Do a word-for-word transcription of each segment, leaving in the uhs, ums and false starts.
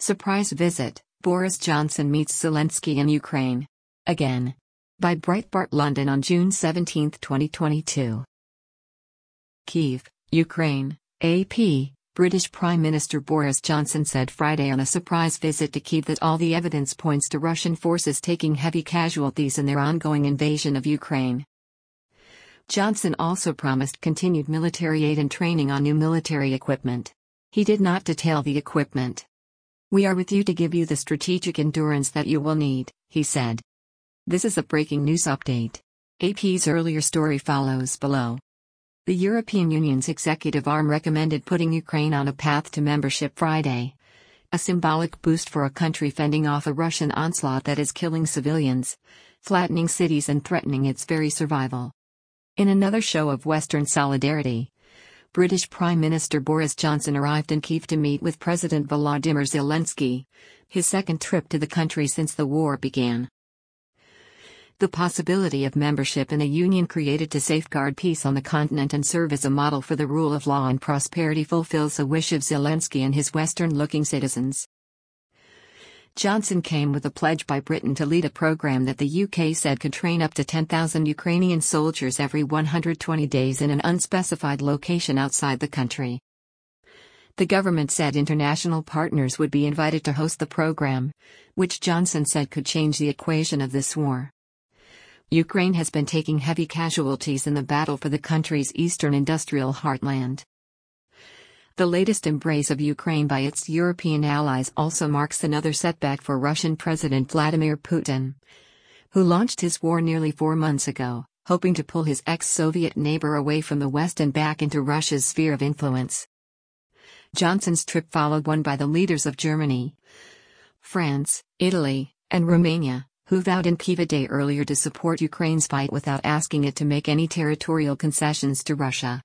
Surprise visit, Boris Johnson meets Zelensky in Ukraine. Again. By Breitbart London on June seventeenth, twenty twenty-two. Kyiv, Ukraine, A P. British Prime Minister Boris Johnson said Friday on a surprise visit to Kyiv that all the evidence points to Russian forces taking heavy casualties in their ongoing invasion of Ukraine. Johnson also promised continued military aid and training on new military equipment. He did not detail the equipment. "We are with you to give you the strategic endurance that you will need," he said. This is a breaking news update. A P's earlier story follows below. The European Union's executive arm recommended putting Ukraine on a path to membership Friday. A symbolic boost for a country fending off a Russian onslaught that is killing civilians, flattening cities and threatening its very survival. In another show of Western solidarity, British Prime Minister Boris Johnson arrived in Kyiv to meet with President Volodymyr Zelensky, his second trip to the country since the war began. The possibility of membership in a union created to safeguard peace on the continent and serve as a model for the rule of law and prosperity fulfills a wish of Zelensky and his Western-looking citizens. Johnson came with a pledge by Britain to lead a program that the U K said could train up to ten thousand Ukrainian soldiers every one hundred twenty days in an unspecified location outside the country. The government said international partners would be invited to host the program, which Johnson said could change the equation of this war. Ukraine has been taking heavy casualties in the battle for the country's eastern industrial heartland. The latest embrace of Ukraine by its European allies also marks another setback for Russian President Vladimir Putin, who launched his war nearly four months ago, hoping to pull his ex-Soviet neighbor away from the West and back into Russia's sphere of influence. Johnson's trip followed one by the leaders of Germany, France, Italy, and Romania, who vowed in Kyiv a day earlier to support Ukraine's fight without asking it to make any territorial concessions to Russia.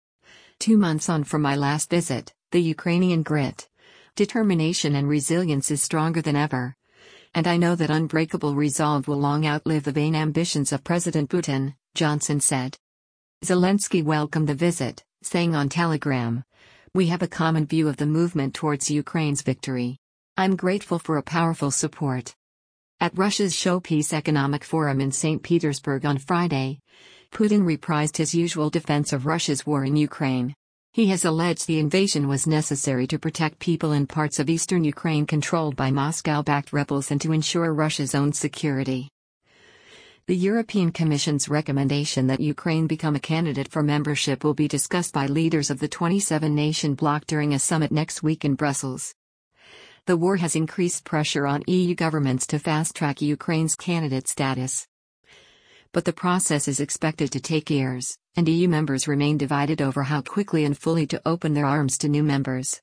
Two months on from my last visit, the Ukrainian grit, determination and resilience is stronger than ever. And I know that unbreakable resolve will long outlive the vain ambitions of President Putin, Johnson said. Zelensky welcomed the visit, saying on Telegram, "We have a common view of the movement towards Ukraine's victory. I'm grateful for a powerful support." At Russia's Showpeace Economic Forum in Saint Petersburg on Friday, Putin reprised his usual defense of Russia's war in Ukraine. He has alleged the invasion was necessary to protect people in parts of eastern Ukraine controlled by Moscow-backed rebels and to ensure Russia's own security. The European Commission's recommendation that Ukraine become a candidate for membership will be discussed by leaders of the twenty-seven nation bloc during a summit next week in Brussels. The war has increased pressure on E U governments to fast-track Ukraine's candidate status. But the process is expected to take years, and E U members remain divided over how quickly and fully to open their arms to new members.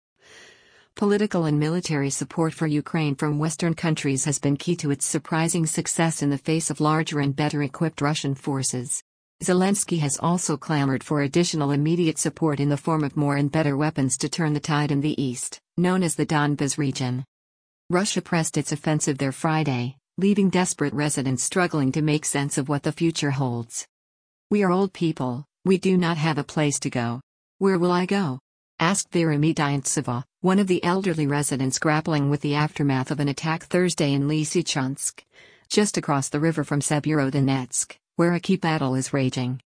Political and military support for Ukraine from Western countries has been key to its surprising success in the face of larger and better-equipped Russian forces. Zelensky has also clamored for additional immediate support in the form of more and better weapons to turn the tide in the east, known as the Donbas region. Russia pressed its offensive there Friday, leaving desperate residents struggling to make sense of what the future holds. "We are old people, we do not have a place to go. Where will I go?" asked Vera Medyantseva, one of the elderly residents grappling with the aftermath of an attack Thursday in Lysychansk, just across the river from Severodonetsk, where a key battle is raging.